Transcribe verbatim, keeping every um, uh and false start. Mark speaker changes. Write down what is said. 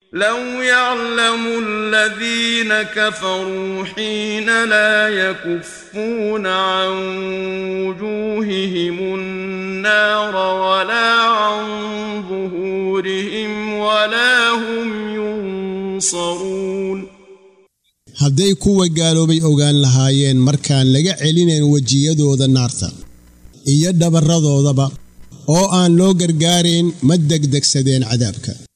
Speaker 1: لو يعلم الذين كفروا حين لا يكفون عن وجوههم النار ولا عن ظهورهم ولا هم ينصرون
Speaker 2: hadday kuwa gaaloobay ogaan lahaayeen markaan laga celinayn wajiyadooda naarta iyo dhabarradoodaba oo aan loo gargaarin ma degdegsadeen cadaabka